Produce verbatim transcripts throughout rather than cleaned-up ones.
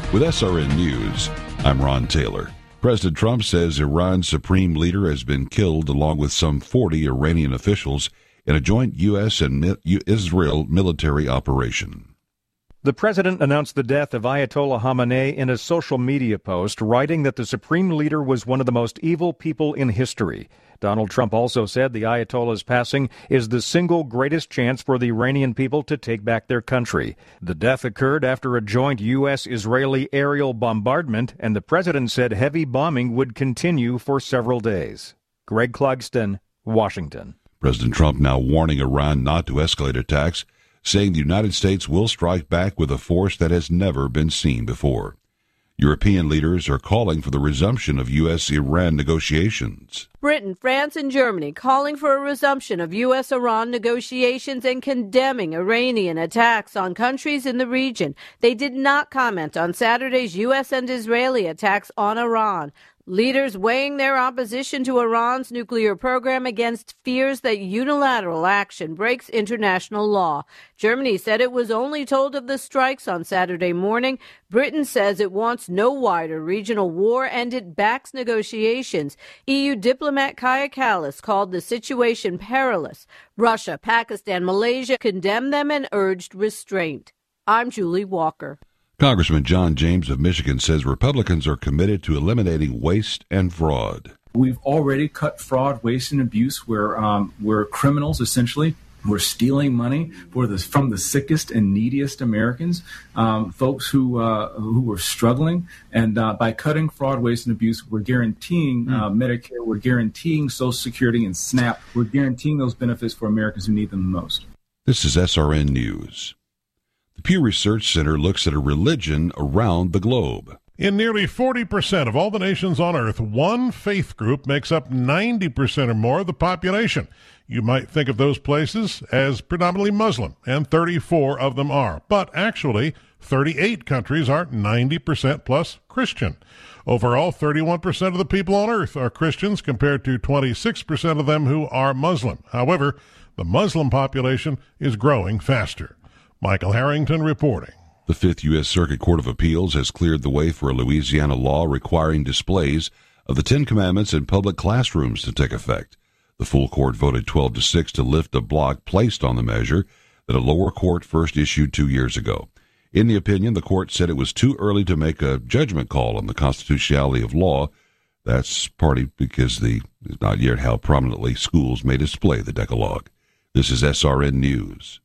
With S R N News, I'm Ron Taylor. President Trump says Iran's supreme leader has been killed along with some forty Iranian officials in a joint U S and Israel military operation. The president announced the death of Ayatollah Khamenei in a social media post, writing that the supreme leader was one of the most evil people in history. Donald Trump also said the Ayatollah's passing is the single greatest chance for the Iranian people to take back their country. The death occurred after a joint U S-Israeli aerial bombardment, and the president said heavy bombing would continue for several days. Greg Clugston, Washington. President Trump now warning Iran not to escalate attacks, saying the United States will strike back with a force that has never been seen before. European leaders are calling for the resumption of U S Iran negotiations. Britain, France, and Germany calling for a resumption of U S Iran negotiations and condemning Iranian attacks on countries in the region. They did not comment on Saturday's U S and Israeli attacks on Iran. Leaders weighing their opposition to Iran's nuclear program against fears that unilateral action breaks international law. Germany said it was only told of the strikes on Saturday morning. Britain says it wants no wider regional war and it backs negotiations. E U diplomat Kaja Kallas called the situation perilous. Russia, Pakistan, Malaysia condemned them and urged restraint. I'm Julie Walker. Congressman John James of Michigan says Republicans are committed to eliminating waste and fraud. We've already cut fraud, waste, and abuse where um, we're criminals, essentially. We're stealing money for the, from the sickest and neediest Americans, um, folks who uh, who are struggling. And uh, by cutting fraud, waste, and abuse, we're guaranteeing uh, Medicare, we're guaranteeing Social Security and SNAP. We're guaranteeing those benefits for Americans who need them the most. This is S R N News. The Pew Research Center looks at a religion around the globe. In nearly forty percent of all the nations on Earth, one faith group makes up ninety percent or more of the population. You might think of those places as predominantly Muslim, and thirty-four of them are. But actually, thirty-eight countries are ninety percent plus Christian. Overall, thirty-one percent of the people on Earth are Christians compared to twenty-six percent of them who are Muslim. However, the Muslim population is growing faster. Michael Harrington reporting. The Fifth U S Circuit Court of Appeals has cleared the way for a Louisiana law requiring displays of the Ten Commandments in public classrooms to take effect. The full court voted twelve to six to lift a block placed on the measure that a lower court first issued two years ago. In the opinion, the court said it was too early to make a judgment call on the constitutionality of law. That's partly because the is not yet how prominently schools may display the Decalogue. This is S R N News.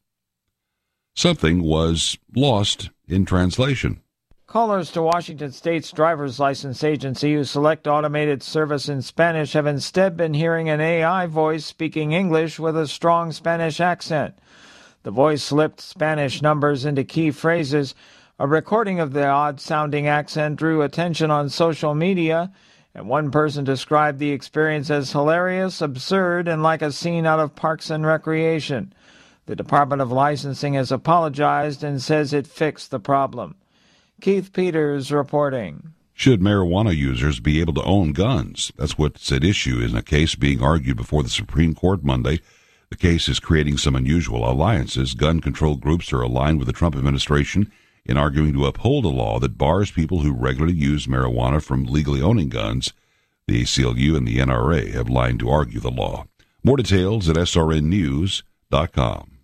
Something was lost in translation. Callers to Washington State's driver's license agency who select automated service in Spanish have instead been hearing an A I voice speaking English with a strong Spanish accent. The voice slipped Spanish numbers into key phrases. A recording of the odd-sounding accent drew attention on social media, and one person described the experience as hilarious, absurd, and like a scene out of Parks and Recreation. The Department of Licensing has apologized and says it fixed the problem. Keith Peters reporting. Should marijuana users be able to own guns? That's what's at issue in a case being argued before the Supreme Court Monday. The case is creating some unusual alliances. Gun control groups are aligned with the Trump administration in arguing to uphold a law that bars people who regularly use marijuana from legally owning guns. The A C L U and the N R A have lined to argue the law. More details at S R N news dot com.